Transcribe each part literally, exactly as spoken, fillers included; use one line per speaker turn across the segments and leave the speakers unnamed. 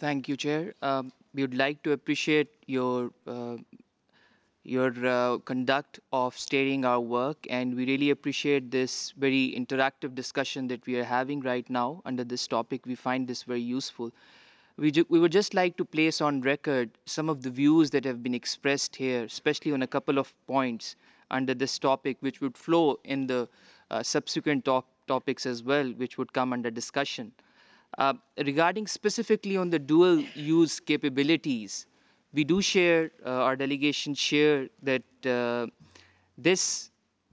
Thank you, Chair. Um, we would like to appreciate your uh, your uh, conduct of steering our work, and we really appreciate this very interactive discussion that we are having right now under this topic. We find this very useful. We, ju- we would just like to place on record some of the views that have been expressed here, especially on a couple of points under this topic, which would flow in the uh, subsequent top topics as well, which would come under discussion. Uh, regarding specifically on the dual use capabilities, we do share, uh, our delegation share that uh, this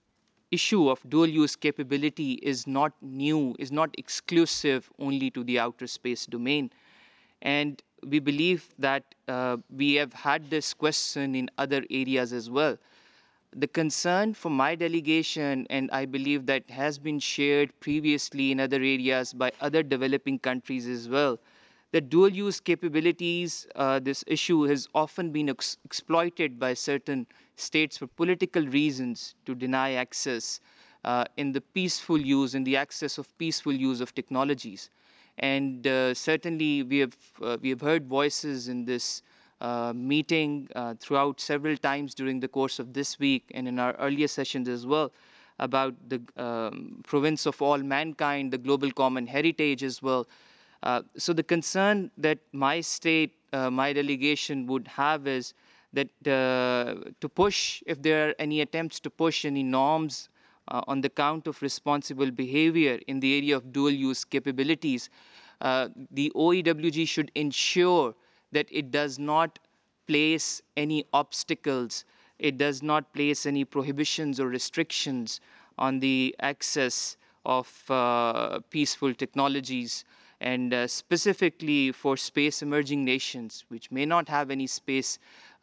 issue of dual use capability is not new, is not exclusive only to the outer space domain. And we believe that uh, we have had this question in other areas as well. The concern for my delegation, and I believe that has been shared previously in other areas by other developing countries as well, that dual use capabilities, uh, this issue has often been ex- exploited by certain states for political reasons to deny access uh, in the peaceful use, in the access of peaceful use of technologies. And uh, certainly we have, uh, we have heard voices in this uh, meeting uh, throughout several times during the course of this week and in our earlier sessions as well about the um, province of all mankind, the global common heritage as well. Uh, so the concern that my state, uh, my delegation would have is that uh, to push, if there are any attempts to push any norms uh, on the count of responsible behavior in the area of dual use capabilities, uh, the O E W G should ensure that it does not place any obstacles, it does not place any prohibitions or restrictions on the access of uh, peaceful technologies, and uh, specifically for space emerging nations, which may not have any space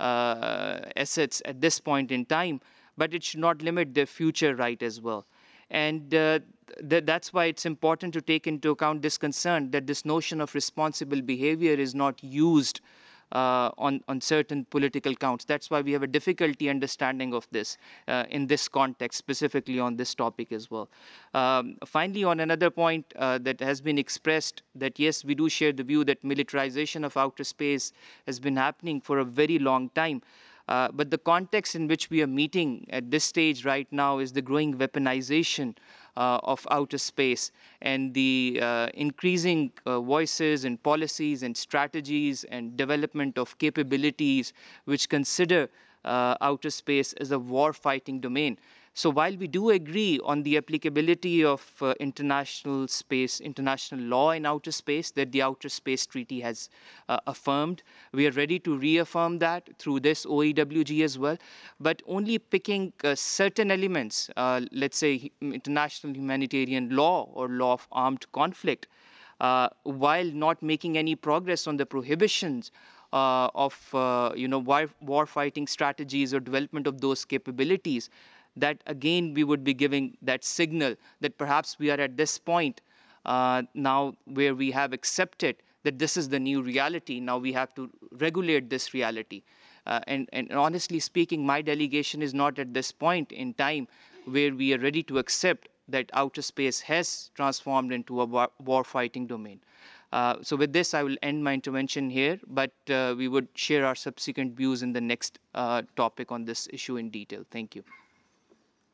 uh, assets at this point in time, but it should not limit their future right as well. And uh, th- that's why it's important to take into account this concern that this notion of responsible behavior is not used uh, on, on certain political counts. That's why we have a difficulty understanding of this uh, in this context, specifically on this topic as well. Um, finally, on another point uh, that has been expressed, that yes, we do share the view that militarization of outer space has been happening for a very long time. Uh, but the context in which we are meeting at this stage right now is the growing weaponization uh, of outer space and the uh, increasing uh, voices and policies and strategies and development of capabilities which consider uh, outer space as a war fighting domain. So while we do agree on the applicability of uh, international space, international law in outer space that the Outer Space Treaty has uh, affirmed, we are ready to reaffirm that through this O E W G as well, but only picking uh, certain elements, uh, let's say international humanitarian law or law of armed conflict, uh, while not making any progress on the prohibitions uh, of uh, you know war, war fighting strategies or development of those capabilities, that again we would be giving that signal that perhaps we are at this point uh, now where we have accepted that this is the new reality. Now we have to regulate this reality. Uh, and, and honestly speaking, my delegation is not at this point in time where we are ready to accept that outer space has transformed into a war, war fighting domain. Uh, so with this, I will end my intervention here, but uh, we would share our subsequent views in the next uh, topic on this issue in detail. Thank you.